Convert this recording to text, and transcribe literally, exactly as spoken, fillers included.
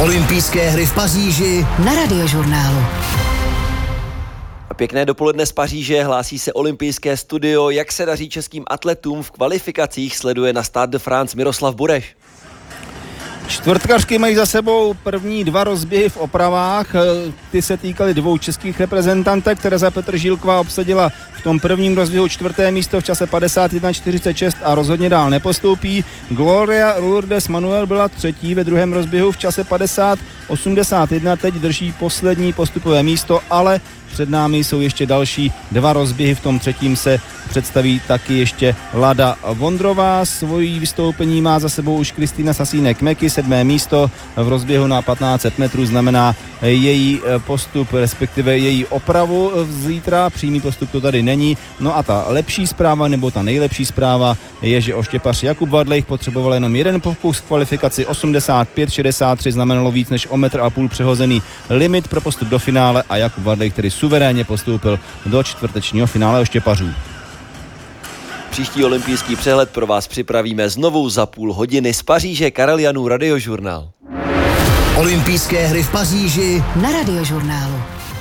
Olympijské hry v Paříži na Radiožurnálu. Pěkné dopoledne z Paříže, hlásí se olympijské studio. Jak se daří českým atletům v kvalifikacích, sleduje na Stade de France Miroslav Bureš. Čtvrtkařky mají za sebou první dva rozběhy v opravách. Ty se týkaly dvou českých reprezentantek. Tereza Petržílková obsadila v tom prvním rozběhu čtvrté místo v čase padesát jedna čtyřicet šest a rozhodně dál nepostoupí. Gloria Lourdes Manuel byla třetí ve druhém rozběhu v čase padesát osmdesát jedna. Teď drží poslední postupové místo, ale před námi jsou ještě další dva rozběhy. V tom třetím se představí taky ještě Lada Vondrová. Svojí vystoupení má za sebou už Kristýna Sasínek-Meky, sedmé místo v rozběhu na patnáct set metrů znamená její postup, respektive její opravu zítra. Přímý postup to tady není. No a ta lepší zpráva, nebo ta nejlepší zpráva je, že oštěpař Jakub Vadlejch potřeboval jenom jeden pokus v kvalifikaci. Osmdesát pět šedesát tři znamenalo víc než o metr a půl přehozený limit pro postup do finále a Jakub Vadlejch tedy suverénně postoupil do čtvrtečního finále oštěpařů. Příští olympijský přehled pro vás připravíme znovu za půl hodiny z Paříže. Karel Janů, Radiožurnál. Olympijské hry v Paříži na Radiožurnálu.